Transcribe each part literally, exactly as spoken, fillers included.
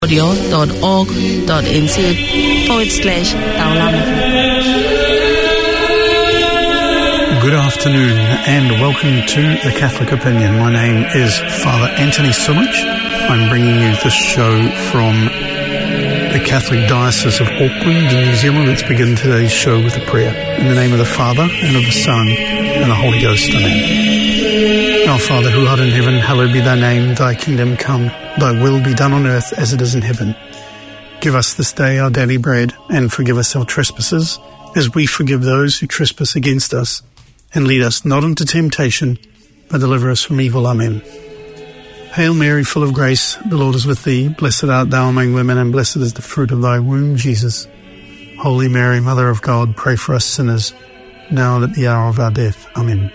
audio.org.nz forward slash Taulama. Good afternoon and welcome to The Catholic Opinion. My name is Father Anthony Sumich. I'm bringing you this show from the Catholic Diocese of Auckland in New Zealand. Let's begin today's show with a prayer. In the name of the Father, and of the Son, and the Holy Ghost. Amen. Our Father, who art in heaven, hallowed be thy name. Thy kingdom come, thy will be done on earth as it is in heaven. Give us this day our daily bread, and forgive us our trespasses, as we forgive those who trespass against us. And lead us not into temptation, but deliver us from evil. Amen. Hail Mary, full of grace, the Lord is with thee. Blessed art thou among women, and blessed is the fruit of thy womb, Jesus. Holy Mary, Mother of God, pray for us sinners, now and at the hour of our death. Amen.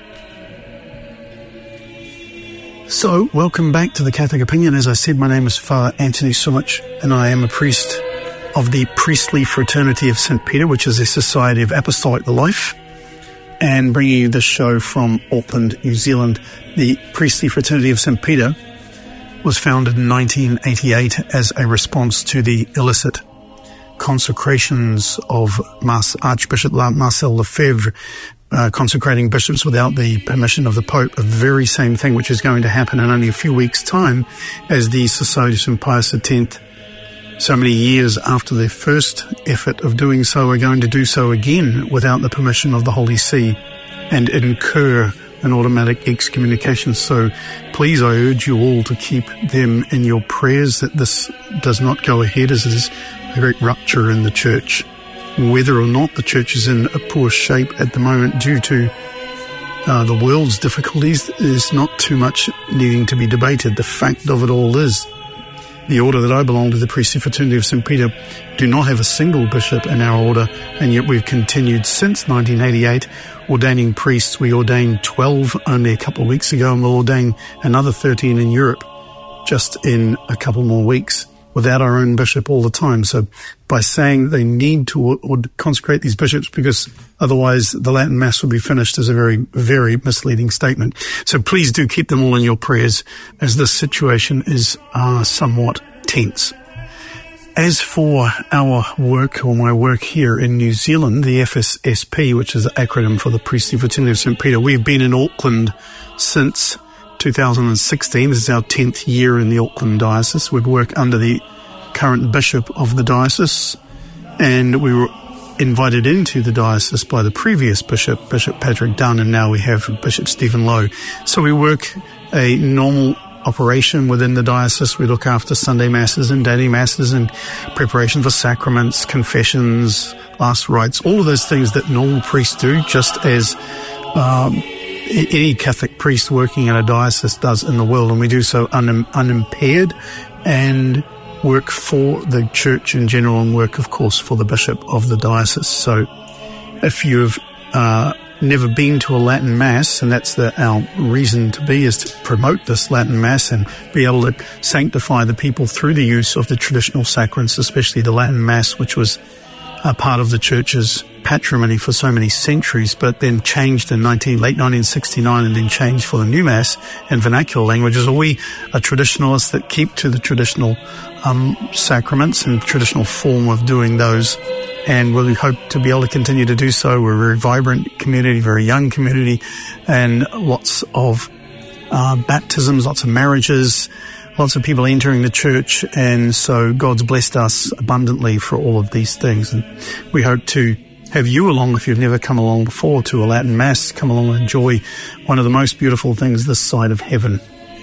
So, welcome back to The Catholic Opinion. As I said, my name is Father Anthony Sumich, and I am a priest of the Priestly Fraternity of Saint Peter, which is a society of apostolic life, and bringing you this show from Auckland, New Zealand. The Priestly Fraternity of Saint Peter was founded in nineteen eighty-eight as a response to the illicit consecrations of Mas- Archbishop Marcel Lefebvre, uh, consecrating bishops without the permission of the Pope, a very same thing which is going to happen in only a few weeks' time as the Society of Saint Pius X, so many years after their first effort of doing so, are going to do so again without the permission of the Holy See and incur an automatic excommunication. So please, I urge you all to keep them in your prayers that this does not go ahead, as it is a great rupture in the Church. Whether or not the Church is in a poor shape at the moment due to uh, the world's difficulties is not too much needing to be debated. The fact of it all is, the order that I belong to, the Priestly Fraternity of Saint Peter, do not have a single bishop in our order, and yet we've continued since nineteen eighty-eight ordaining priests. We ordained twelve only a couple of weeks ago, and we'll ordain another thirteen in Europe just in a couple more weeks, without our own bishop all the time. So by saying they need to or, or consecrate these bishops because otherwise the Latin Mass will be finished is a very, very misleading statement. So please do keep them all in your prayers, as this situation is uh, somewhat tense. As for our work, or my work here in New Zealand, the F S S P, which is the acronym for the Priestly Fraternity of Saint Peter, we've been in Auckland since two thousand sixteen. This is our tenth year in the Auckland Diocese. We work under the current bishop of the diocese, and we were invited into the diocese by the previous bishop, Bishop Patrick Dunn, and now we have Bishop Stephen Lowe. So we work a normal operation within the diocese. We look after Sunday Masses and daily Masses and preparation for sacraments, confessions, last rites, all of those things that normal priests do, just as um, any Catholic priest working in a diocese does in the world, and we do so un- unimpaired and work for the Church in general, and work, of course, for the bishop of the diocese. So if you've uh, never been to a Latin Mass, and that's the, our reason to be, is to promote this Latin Mass and be able to sanctify the people through the use of the traditional sacraments, especially the Latin Mass, which was a part of the Church's patrimony for so many centuries, but then changed in nineteen, late nineteen sixty-nine, and then changed for the new Mass and vernacular languages. Are we a traditionalists that keep to the traditional um, sacraments and traditional form of doing those, and we hope to be able to continue to do so. We're a very vibrant community, very young community, and lots of uh, baptisms, lots of marriages, lots of people entering the Church, and so God's blessed us abundantly for all of these things. And we hope to have you along, if you've never come along before, to a Latin Mass. Come along and enjoy one of the most beautiful things this side of heaven.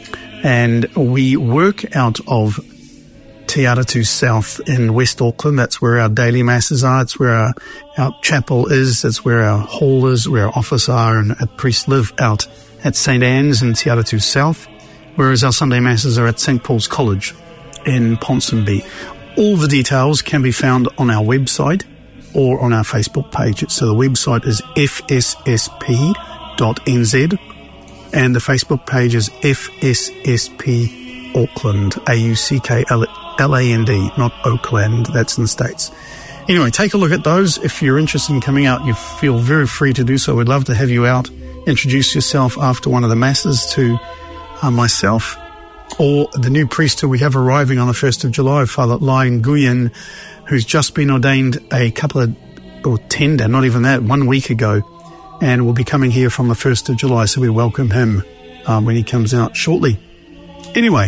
And we work out of Te Aratu South in West Auckland. That's where our daily Masses are. It's where our, our chapel is. That's where our hall is, where our office are, and our priests live out at Saint Anne's in Te Aratu South, whereas our Sunday Masses are at Saint Paul's College in Ponsonby. All the details can be found on our website or on our Facebook page. So the website is f s s p dot n z and the Facebook page is F S S P Auckland, A U C K L A N D, not Oakland, that's in the States. Anyway, take a look at those. If you're interested in coming out, you feel very free to do so. We'd love to have you out. Introduce yourself after one of the Masses to uh, myself, or the new priest who we have arriving on the first of July, Father Lai Nguyen, who's just been ordained a couple of, or tender, not even that, one week ago, and will be coming here from the first of July, so we welcome him um, when he comes out shortly. Anyway,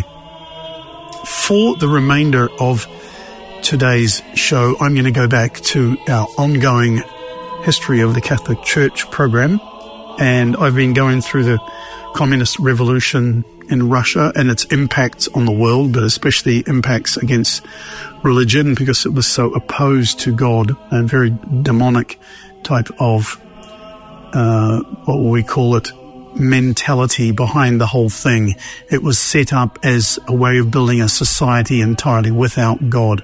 for the remainder of today's show, I'm going to go back to our ongoing History of the Catholic Church program, and I've been going through the Communist Revolution in Russia and its impacts on the world, but especially impacts against religion, because it was so opposed to God, a very demonic type of, uh, what will we call it, mentality behind the whole thing. It was set up as a way of building a society entirely without God.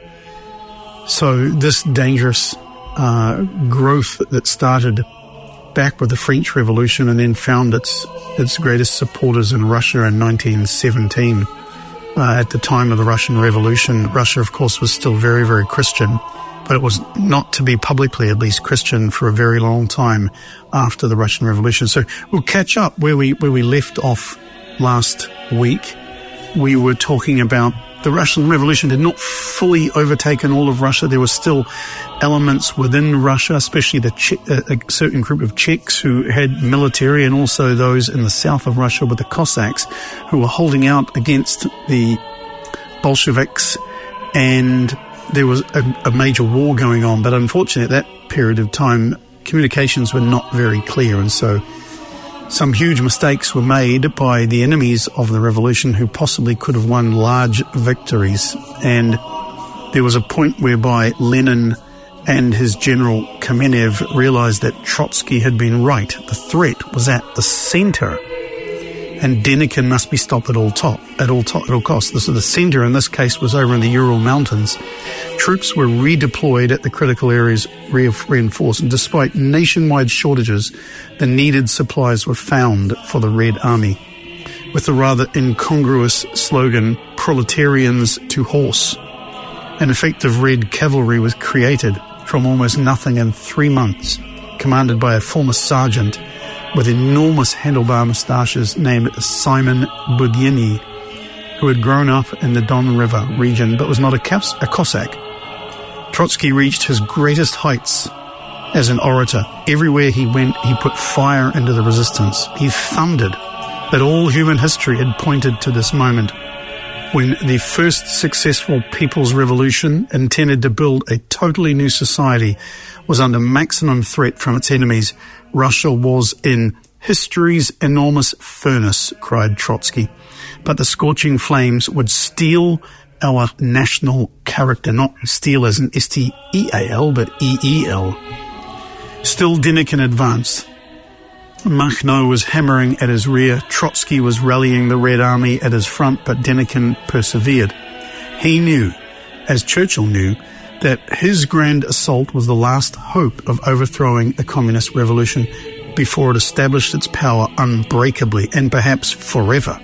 So this dangerous uh, growth that started back with the French Revolution and then found its its greatest supporters in Russia in nineteen seventeen. Uh, at the time of the Russian Revolution, Russia, of course, was still very, very Christian, but it was not to be publicly, at least, Christian for a very long time after the Russian Revolution. So we'll catch up where we where we left off last week. We were talking about the Russian Revolution had not fully overtaken all of Russia. There were still elements within Russia, especially the che- a, a certain group of Czechs who had military, and also those in the south of Russia with the Cossacks who were holding out against the Bolsheviks, and there was a, a major war going on. But unfortunately, at that period of time, communications were not very clear, and so some huge mistakes were made by the enemies of the revolution who possibly could have won large victories. And there was a point whereby Lenin and his general Kamenev realized that Trotsky had been right. The threat was at the center, and Denikin must be stopped at all top, at all top, at all costs. So the center in this case was over in the Ural Mountains. Troops were redeployed at the critical areas, re- reinforced, and despite nationwide shortages, the needed supplies were found for the Red Army. With the rather incongruous slogan, "Proletarians to horse," an effective Red Cavalry was created from almost nothing in three months, commanded by a former sergeant with enormous handlebar moustaches named Simon Budyiny, who had grown up in the Don River region but was not a, Cos- a Cossack. Trotsky reached his greatest heights as an orator. Everywhere he went, he put fire into the resistance. He thundered that all human history had pointed to this moment when the first successful People's Revolution, intended to build a totally new society, was under maximum threat from its enemies. Russia was in history's enormous furnace, cried Trotsky. But the scorching flames would steal our national character, not steal as in S T E A L, but E E L. Still, Denikin advanced. Makhno was hammering at his rear. Trotsky was rallying the Red Army at his front, but Denikin persevered. He knew, as Churchill knew, that his grand assault was the last hope of overthrowing the communist revolution before it established its power unbreakably and perhaps forever.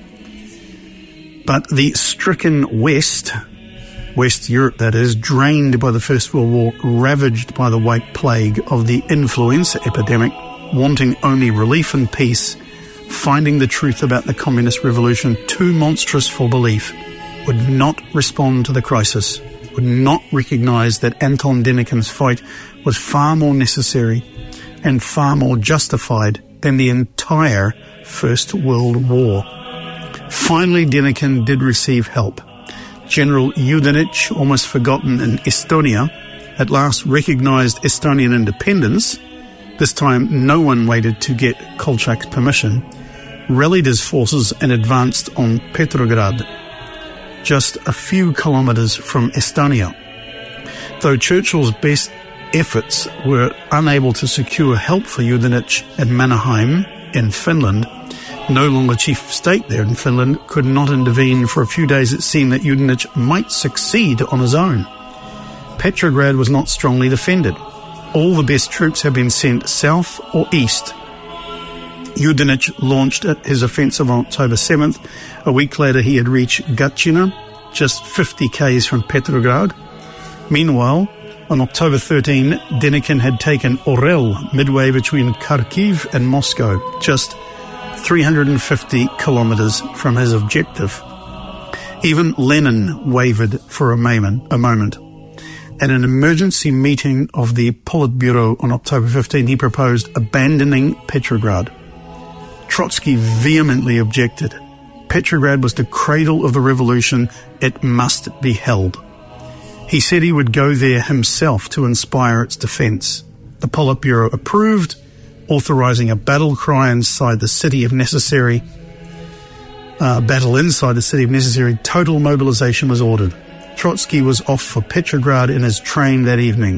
But the stricken West, West Europe that is, drained by the First World War, ravaged by the White Plague of the influenza epidemic, wanting only relief and peace, finding the truth about the communist revolution too monstrous for belief, would not respond to the crisis, would not recognize that Anton Denikin's fight was far more necessary and far more justified than the entire First World War. Finally, Denikin did receive help. General Yudenich, almost forgotten in Estonia, at last recognized Estonian independence. This time, no one waited to get Kolchak's permission, rallied his forces and advanced on Petrograd, just a few kilometres from Estonia. Though Churchill's best efforts were unable to secure help for Yudenich at Mannerheim in Finland, no longer chief of state there in Finland, could not intervene. For a few days it seemed that Yudenich might succeed on his own. Petrograd was not strongly defended. All the best troops had been sent south or east. Yudenich launched his offensive on October seventh. A week later he had reached Gatchina, just fifty kays from Petrograd. Meanwhile, on October thirteenth, Denikin had taken Orel, midway between Kharkiv and Moscow, just three hundred fifty kilometres from his objective. Even Lenin wavered for a moment. A moment. At an emergency meeting of the Politburo on October fifteenth, he proposed abandoning Petrograd. Trotsky vehemently objected. Petrograd was the cradle of the revolution. It must be held. He said he would go there himself to inspire its defence. The Politburo approved, authorising a battle cry inside the city if necessary. Uh, battle inside the city if necessary. Total mobilisation was ordered. Trotsky was off for Petrograd in his train that evening.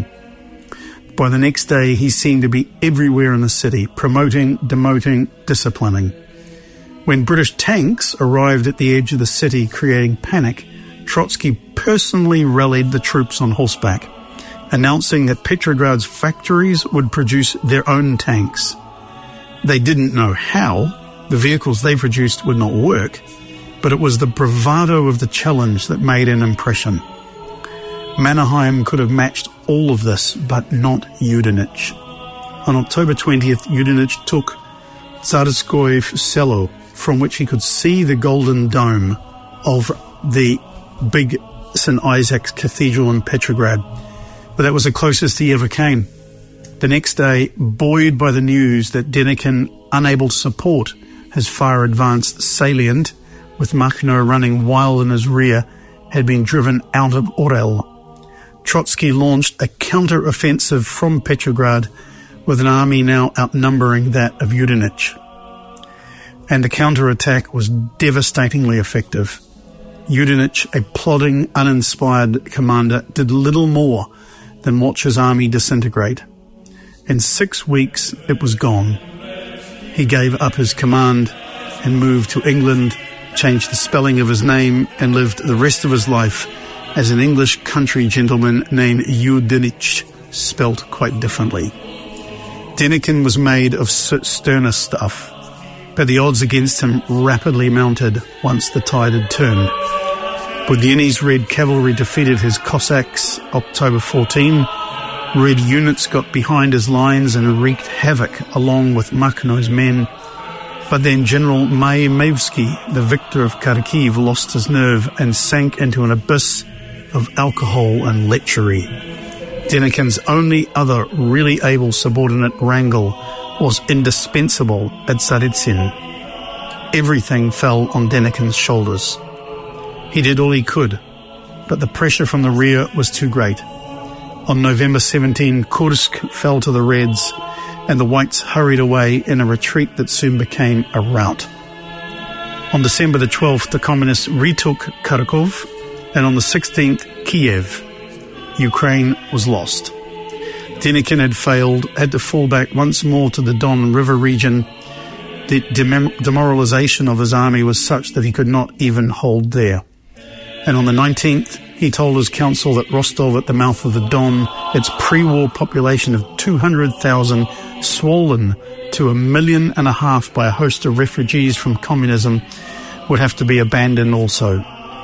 By the next day, he seemed to be everywhere in the city, promoting, demoting, disciplining. When British tanks arrived at the edge of the city, creating panic, Trotsky personally rallied the troops on horseback, announcing that Petrograd's factories would produce their own tanks. They didn't know how. The vehicles they produced would not work, but it was the bravado of the challenge that made an impression. Mannerheim could have matched all of this, but not Yudenich. On October twentieth, Yudenich took Tsarskoye Selo, from which he could see the golden dome of the big Saint Isaac's Cathedral in Petrograd. But that was the closest he ever came. The next day, buoyed by the news that Denikin, unable to support his far advanced salient, with Makhno running wild in his rear, had been driven out of Orel, Trotsky launched a counter-offensive from Petrograd with an army now outnumbering that of Yudenich. And the counter-attack was devastatingly effective. Yudenich, a plodding, uninspired commander, did little more than watch his army disintegrate. In six weeks, it was gone. He gave up his command and moved to England, changed the spelling of his name, and lived the rest of his life as an English country gentleman named Yudenich, spelt quite differently. Denikin was made of sterner stuff, but the odds against him rapidly mounted once the tide had turned. Budionny's Red Cavalry defeated his Cossacks October fourteenth. Red units got behind his lines and wreaked havoc along with Makhno's men. But then General Maevsky, the victor of Kharkiv, lost his nerve and sank into an abyss of alcohol and lechery. Denikin's only other really able subordinate, Wrangel, was indispensable at Tsaritsyn. Everything fell on Denikin's shoulders. He did all he could, but the pressure from the rear was too great. On November seventeenth, Kursk fell to the Reds, and the Whites hurried away in a retreat that soon became a rout. On December the twelfth, the Communists retook Kharkov, and on the sixteenth, Kiev. Ukraine was lost. Denikin had failed, had to fall back once more to the Don River region. The dem- demoralization of his army was such that he could not even hold there. And on the nineteenth, he told his council that Rostov, at the mouth of the Don, its pre-war population of two hundred thousand, swollen to a million and a half by a host of refugees from communism, would have to be abandoned also.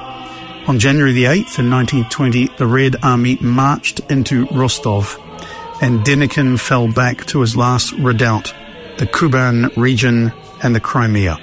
On January the eighth in nineteen twenty, the Red Army marched into Rostov, and Denikin fell back to his last redoubt, the Kuban region and the Crimea.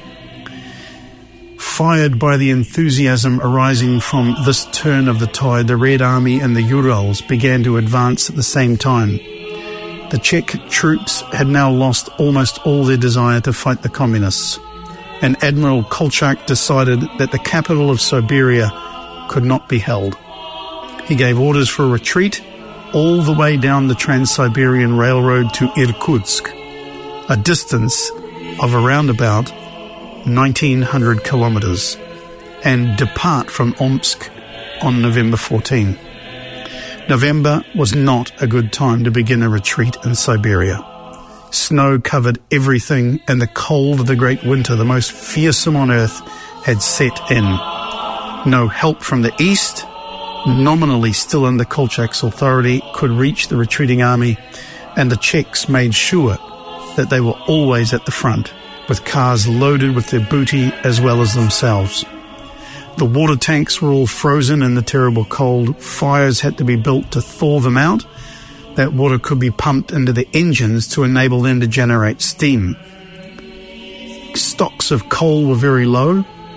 Fired by the enthusiasm arising from this turn of the tide, the Red Army and the Urals began to advance at the same time. The Czech troops had now lost almost all their desire to fight the communists, and Admiral Kolchak decided that the capital of Siberia could not be held. He gave orders for a retreat all the way down the Trans-Siberian Railroad to Irkutsk, a distance of around about nineteen hundred kilometers, and depart from Omsk on November fourteenth. November was not a good time to begin a retreat in Siberia. Snow covered everything, and the cold of the great winter, the most fearsome on earth, had set in. No help from the east, nominally still under Kolchak's authority, could reach the retreating army, and the Czechs made sure that they were always at the front, with cars loaded with their booty as well as themselves. The water tanks were all frozen in the terrible cold. Fires had to be built to thaw them out. That water could be pumped into the engines to enable them to generate steam. Stocks of coal were very low,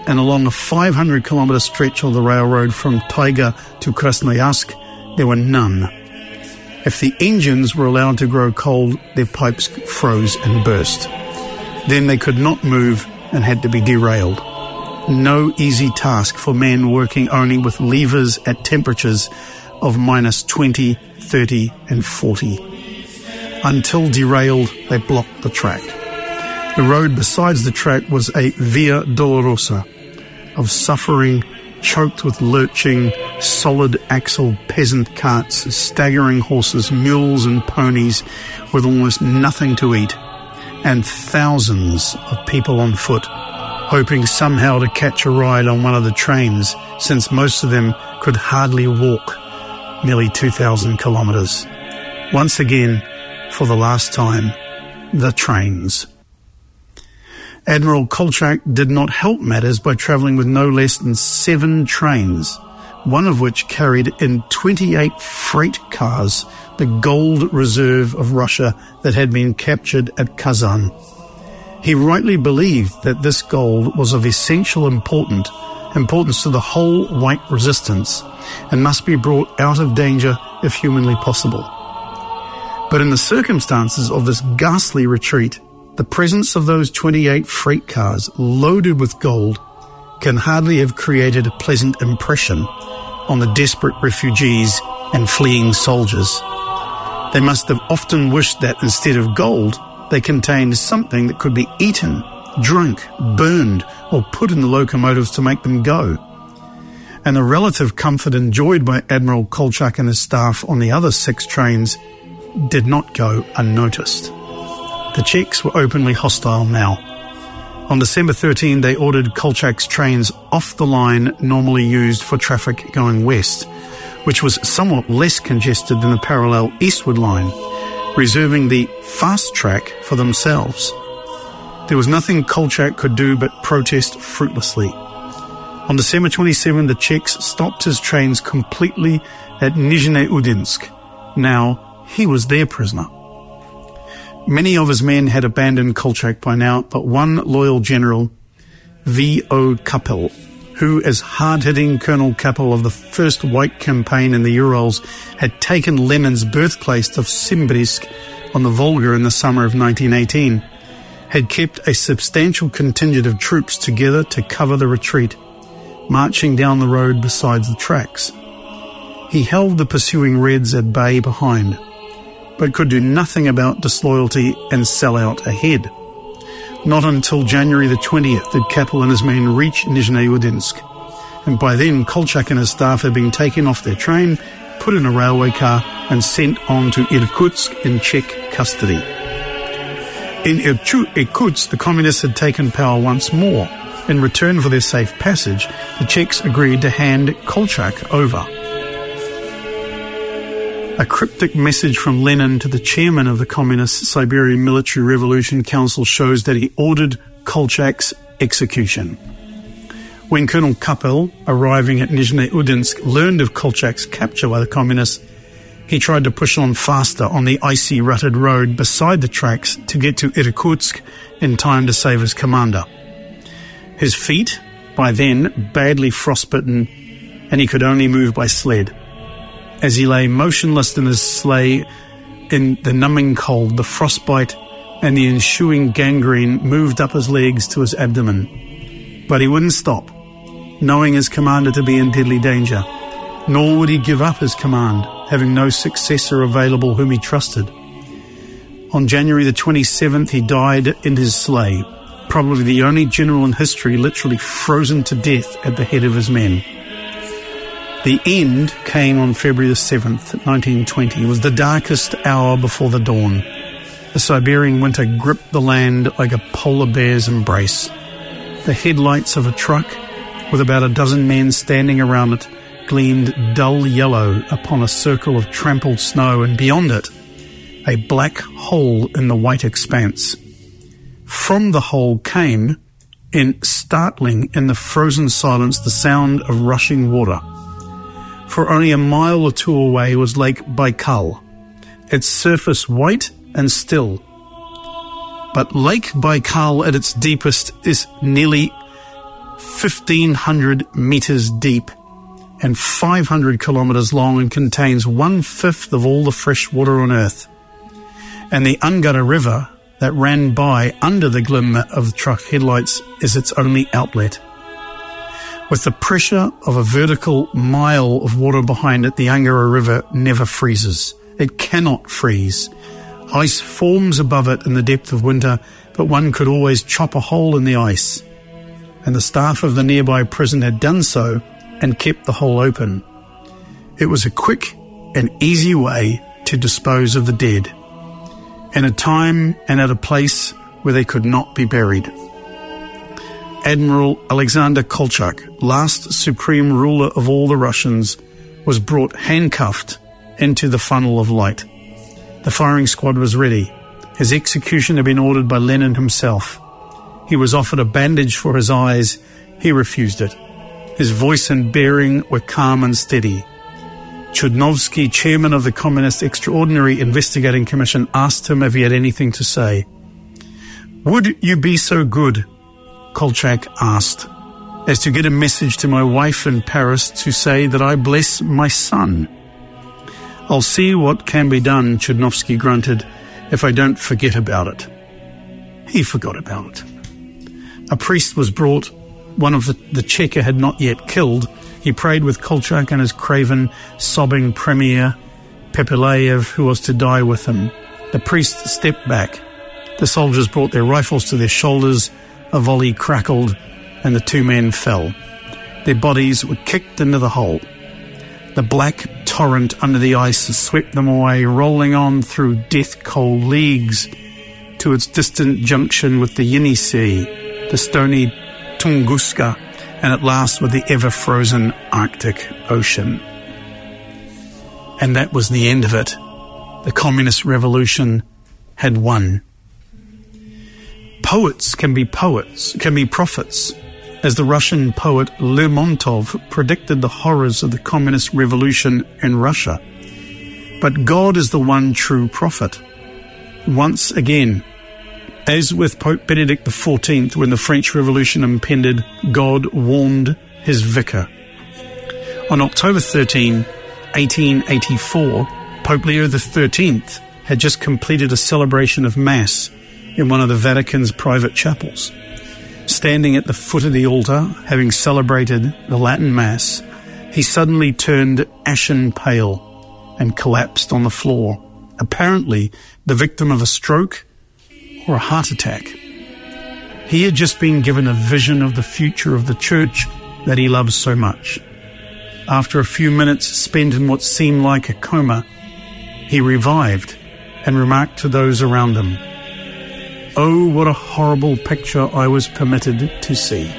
and along a five hundred kilometre stretch of the railroad from Taiga to Krasnoyarsk, there were none. If the engines were allowed to grow cold, their pipes froze and burst. Then they could not move and had to be derailed. No easy task for men working only with levers at temperatures of minus twenty, thirty and forty. Until derailed, they blocked the track. The road besides the track was a Via Dolorosa of suffering, choked with lurching, solid axle peasant carts, staggering horses, mules and ponies with almost nothing to eat, and thousands of people on foot, hoping somehow to catch a ride on one of the trains, since most of them could hardly walk nearly two thousand kilometres. Once again, for the last time, the trains. Admiral Kolchak did not help matters by travelling with no less than seven trains, one of which carried in twenty-eight freight cars the gold reserve of Russia that had been captured at Kazan. He rightly believed that this gold was of essential important, importance to the whole white resistance and must be brought out of danger if humanly possible. But in the circumstances of this ghastly retreat, the presence of those twenty-eight freight cars loaded with gold can hardly have created a pleasant impression on the desperate refugees and fleeing soldiers. They must have often wished that instead of gold, they contained something that could be eaten, drunk, burned, or put in the locomotives to make them go. And the relative comfort enjoyed by Admiral Kolchak and his staff on the other six trains did not go unnoticed. The Czechs were openly hostile now. On December thirteenth, they ordered Kolchak's trains off the line normally used for traffic going west, which was somewhat less congested than the parallel eastward line, reserving the fast track for themselves. There was nothing Kolchak could do but protest fruitlessly. On December twenty-seventh, the Czechs stopped his trains completely at Nizhny Udinsk. Now, he was their prisoner. Many of his men had abandoned Kolchak by now, but one loyal general, V O Kapel, who, as hard-hitting Colonel Kapel of the first White campaign in the Urals, had taken Lenin's birthplace of Simbirsk on the Volga in the summer of nineteen eighteen, had kept a substantial contingent of troops together to cover the retreat, marching down the road beside the tracks. He held the pursuing Reds at bay behind, but could do nothing about disloyalty and sellout ahead. Not until January the twentieth did Kapel and his men reach Nizhny Udinsk, and by then Kolchak and his staff had been taken off their train, put in a railway car and sent on to Irkutsk in Czech custody. In Irkutsk, the communists had taken power once more. In return for their safe passage, the Czechs agreed to hand Kolchak over. A cryptic message from Lenin to the chairman of the Communist Siberian Military Revolution Council shows that he ordered Kolchak's execution. When Colonel Kapel, arriving at Nizhny Udinsk, learned of Kolchak's capture by the Communists, he tried to push on faster on the icy rutted road beside the tracks to get to Irkutsk in time to save his commander. His feet, by then badly frostbitten, and he could only move by sled. As he lay motionless in his sleigh in the numbing cold, the frostbite and the ensuing gangrene moved up his legs to his abdomen. But he wouldn't stop, knowing his commander to be in deadly danger, nor would he give up his command, having no successor available whom he trusted. On January the twenty-seventh, he died in his sleigh, probably the only general in history literally frozen to death at the head of his men. The end came on February the seventh, nineteen twenty. It was the darkest hour before the dawn. The Siberian winter gripped the land like a polar bear's embrace. The headlights of a truck, with about a dozen men standing around it, gleamed dull yellow upon a circle of trampled snow, and beyond it, a black hole in the white expanse. From the hole came, in startling in the frozen silence, the sound of rushing water. For only a mile or two away was Lake Baikal, its surface white and still. But Lake Baikal at its deepest is nearly fifteen hundred metres deep and five hundred kilometres long and contains one-fifth of all the fresh water on Earth. And the Angara River that ran by under the glimmer of the truck headlights is its only outlet. With the pressure of a vertical mile of water behind it, the Angara River never freezes. It cannot freeze. Ice forms above it in the depth of winter, but one could always chop a hole in the ice. And the staff of the nearby prison had done so and kept the hole open. It was a quick and easy way to dispose of the dead, in a time and at a place where they could not be buried. Admiral Alexander Kolchak, last supreme ruler of all the Russians, was brought handcuffed into the funnel of light. The firing squad was ready. His execution had been ordered by Lenin himself. He was offered a bandage for his eyes. He refused it. His voice and bearing were calm and steady. Chudnovsky, chairman of the Communist Extraordinary Investigating Commission, asked him if he had anything to say. "Would you be so good," Kolchak asked, "as to get a message to my wife in Paris to say that I bless my son?" "I'll see what can be done," Chudnovsky grunted, "if I don't forget about it." He forgot about it. A priest was brought. One of the, the Cheka had not yet killed. He prayed with Kolchak and his craven, sobbing premier, Pepelayev, who was to die with him. The priest stepped back. The soldiers brought their rifles to their shoulders. A volley crackled, and the two men fell. Their bodies were kicked into the hole. The black torrent under the ice swept them away, rolling on through death-cold leagues to its distant junction with the Yenisei, the stony Tunguska, and at last with the ever-frozen Arctic Ocean. And that was the end of it. The Communist Revolution had won. Poets can be poets, can be prophets, as the Russian poet Lermontov predicted the horrors of the Communist Revolution in Russia. But God is the one true prophet. Once again, as with Pope Benedict the fourteenth, when the French Revolution impended, God warned his vicar. On October thirteenth, eighteen eighty-four, Pope Leo the thirteenth had just completed a celebration of Mass in one of the Vatican's private chapels. Standing at the foot of the altar, having celebrated the Latin Mass, he suddenly turned ashen pale and collapsed on the floor, apparently the victim of a stroke or a heart attack. He had just been given a vision of the future of the church that he loves so much. After a few minutes spent in what seemed like a coma, he revived and remarked to those around him, "Oh, what a horrible picture I was permitted to see."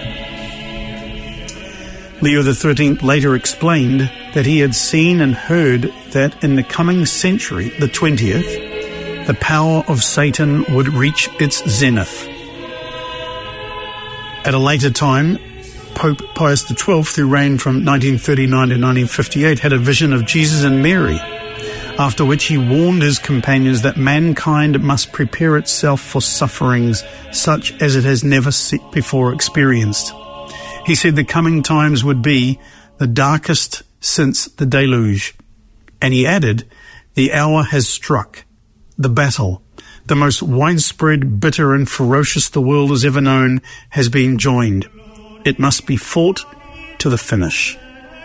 Leo the thirteenth later explained that he had seen and heard that in the coming century, the twentieth, the power of Satan would reach its zenith. At a later time, Pope Pius the twelfth, who reigned from nineteen thirty-nine to nineteen fifty-eight, had a vision of Jesus and Mary, after which he warned his companions that mankind must prepare itself for sufferings such as it has never before experienced. He said the coming times would be the darkest since the deluge. And he added, "The hour has struck. The battle, the most widespread, bitter and ferocious the world has ever known, has been joined. It must be fought to the finish."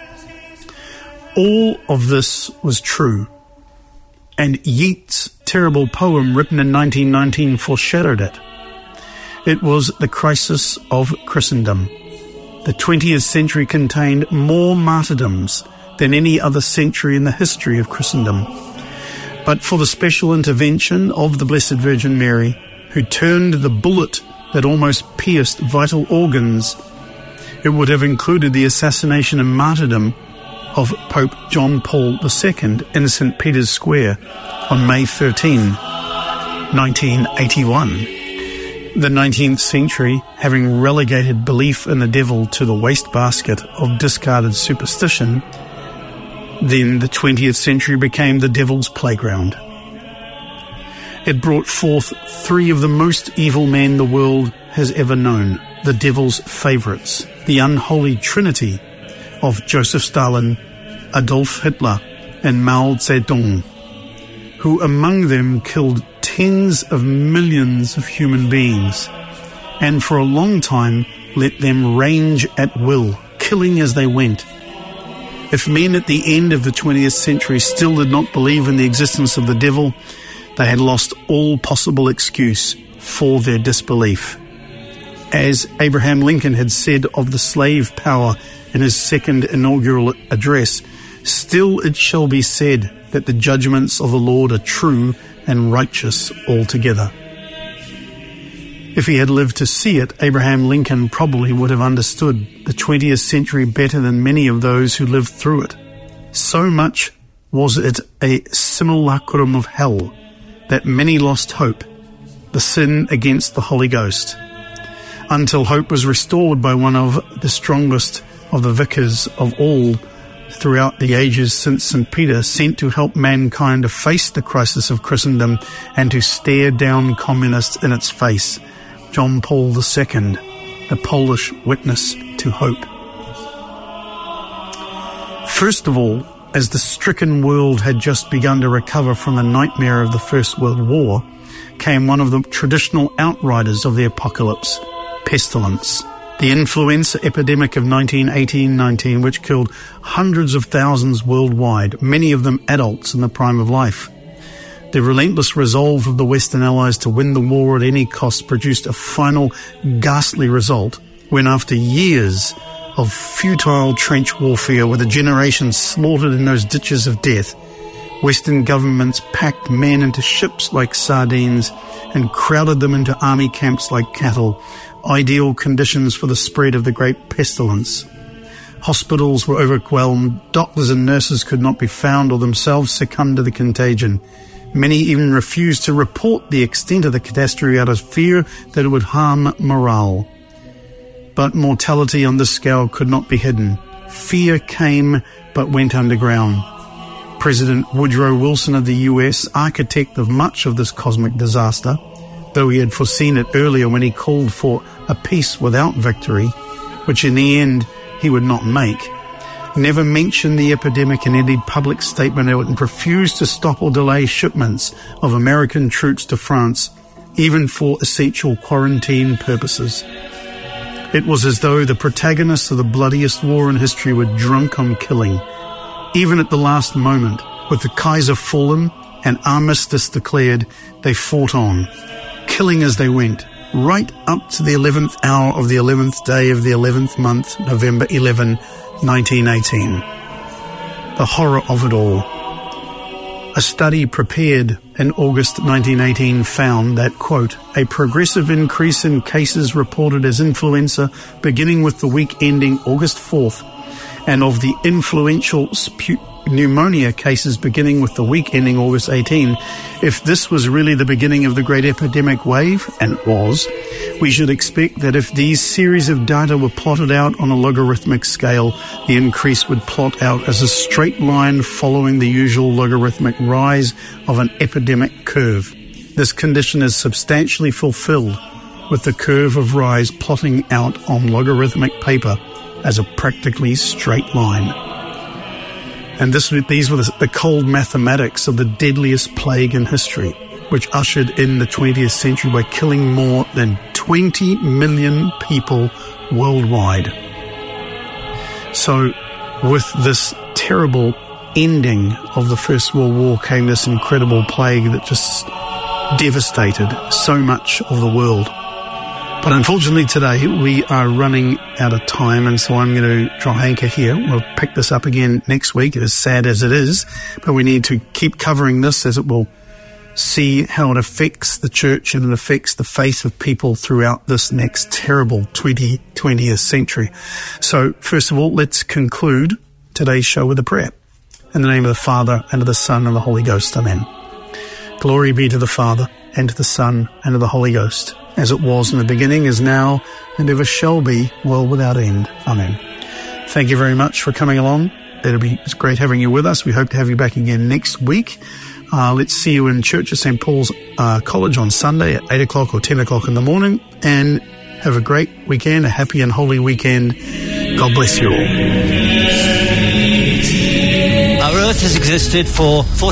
All of this was true, and Yeats' terrible poem written in nineteen nineteen foreshadowed it. It was the crisis of Christendom. The twentieth century contained more martyrdoms than any other century in the history of Christendom. But for the special intervention of the Blessed Virgin Mary, who turned the bullet that almost pierced vital organs, it would have included the assassination and martyrdom of Pope John Paul the Second in Saint Peter's Square on May thirteenth, nineteen eighty-one. The nineteenth century, having relegated belief in the devil to the wastebasket of discarded superstition, then the twentieth century became the devil's playground. It brought forth three of the most evil men the world has ever known, the devil's favourites, the unholy trinity of Joseph Stalin, Adolf Hitler, and Mao Zedong, who among them killed tens of millions of human beings, and for a long time let them range at will, killing as they went. If men at the end of the twentieth century still did not believe in the existence of the devil, they had lost all possible excuse for their disbelief. As Abraham Lincoln had said of the slave power in his second inaugural address, "Still it shall be said that the judgments of the Lord are true and righteous altogether." If he had lived to see it, Abraham Lincoln probably would have understood the twentieth century better than many of those who lived through it. So much was it a simulacrum of hell that many lost hope, the sin against the Holy Ghost, until hope was restored by one of the strongest of the vicars of all throughout the ages since Saint Peter, sent to help mankind to face the crisis of Christendom and to stare down communists in its face, John Paul the Second, the Polish witness to hope. First of all, as the stricken world had just begun to recover from the nightmare of the First World War, came one of the traditional outriders of the apocalypse, pestilence, the influenza epidemic of nineteen eighteen nineteen, which killed hundreds of thousands worldwide, many of them adults in the prime of life. The relentless resolve of the Western Allies to win the war at any cost produced a final ghastly result when, after years of futile trench warfare with a generation slaughtered in those ditches of death, Western governments packed men into ships like sardines and crowded them into army camps like cattle, ideal conditions for the spread of the great pestilence. Hospitals were overwhelmed, doctors and nurses could not be found or themselves succumbed to the contagion. Many even refused to report the extent of the catastrophe out of fear that it would harm morale. But mortality on this scale could not be hidden. Fear came but went underground. President Woodrow Wilson of the U S, architect of much of this cosmic disaster, though he had foreseen it earlier when he called for a peace without victory, which in the end he would not make, never mentioned the epidemic in any public statement and refused to stop or delay shipments of American troops to France, even for essential quarantine purposes. It was as though the protagonists of the bloodiest war in history were drunk on killing. Even at the last moment, with the Kaiser fallen and armistice declared, they fought on, killing as they went, right up to the eleventh hour of the eleventh day of the eleventh month, November eleventh, nineteen eighteen. The horror of it all. A study prepared in August nineteen eighteen found that, quote, a progressive increase in cases reported as influenza beginning with the week ending August fourth, and of the influential spu- pneumonia cases beginning with the week ending August eighteenth, if this was really the beginning of the great epidemic wave, and it was, we should expect that if these series of data were plotted out on a logarithmic scale, the increase would plot out as a straight line following the usual logarithmic rise of an epidemic curve. This condition is substantially fulfilled with the curve of rise plotting out on logarithmic paper as a practically straight line. And this, these were the, the cold mathematics of the deadliest plague in history, which ushered in the twentieth century by killing more than twenty million people worldwide. So with this terrible ending of the First World War came this incredible plague that just devastated so much of the world. But unfortunately today we are running out of time, and so I'm going to draw anchor here. We'll pick this up again next week, as sad as it is, but we need to keep covering this as it will see how it affects the church and it affects the faith of people throughout this next terrible twentieth century. So first of all, let's conclude today's show with a prayer. In the name of the Father, and of the Son, and of the Holy Ghost. Amen. Glory be to the Father, and to the Son, and to the Holy Ghost, as it was in the beginning, is now, and ever shall be, world without end. Amen. Thank you very much for coming along. It'll be, it's great having you with us. We hope to have you back again next week. Uh, let's see you in church at Saint Paul's uh, College on Sunday at eight o'clock or ten o'clock in the morning. And Have a great weekend, a happy and holy weekend. God bless you all. Our Earth has existed for